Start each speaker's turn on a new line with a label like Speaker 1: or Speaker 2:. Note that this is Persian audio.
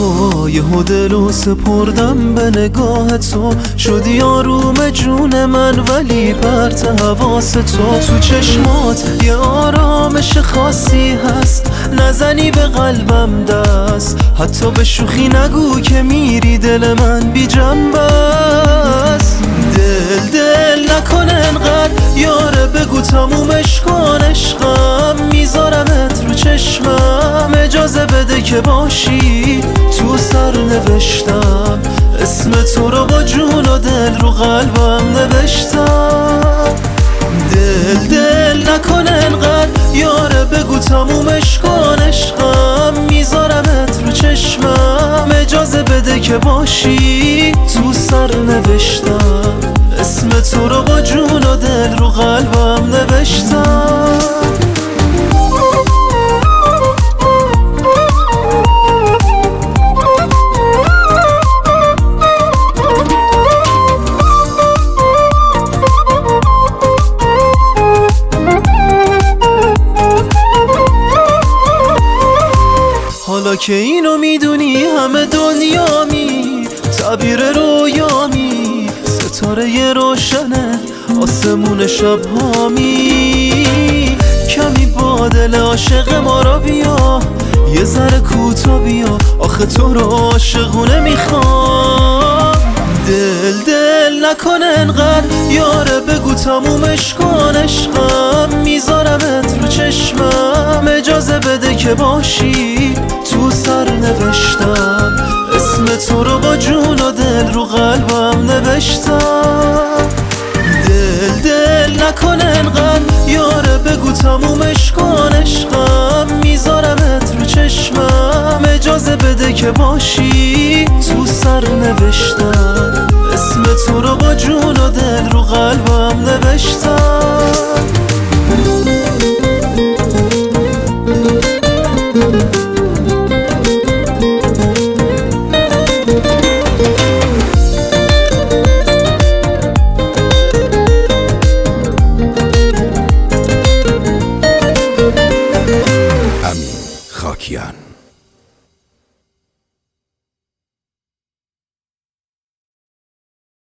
Speaker 1: یهو دلو سپردم به نگاه تو، شدی آروم جون من ولی پرت حواس تو چشمات یه آرامش خاصی هست، نزنی به قلبم دست، حتی به شوخی نگو که میری دل من بی جنبه است. دل نکنه انقدر یاره، بگو تمومش کن عشقم، میذارمت رو چشمم، اجازه بده که باشی تو سر نوشتم، اسم تو رو با جون و دل رو قلبم نوشتم. دل نکنه انقدر یاره، بگو تمومش کن عشقم، میذارمت رو چشمم، اجازه بده که باشی تو سر نوشتم، اسم تو رو با جون و دل رو قلبم نوشتم. حالا که اینو میدونی همه دنیامی، تعبیر رویامی، ستاره روشنه آسمون شبهامی، کمی با دل عاشق ما را بیا، یه ذره کوتا بیا، آخه تو رو عاشقونه میخوام. دل نکنه انقدر یاره، بگو تمومش کن عشقم، میذارمت رو چشمم، اجازه بده که باشی تو سر نوشتم، اسم تو رو با جون و دل رو قلبم نوشتم. دل نکنه انقدر یاره، بگو تمومش کن عشقم، میذارمت رو چشمم، اجازه بده که باشی تو سر نوشتم، اسم تو رو با جون و دل رو قلبم نوشتم.
Speaker 2: خاکیان.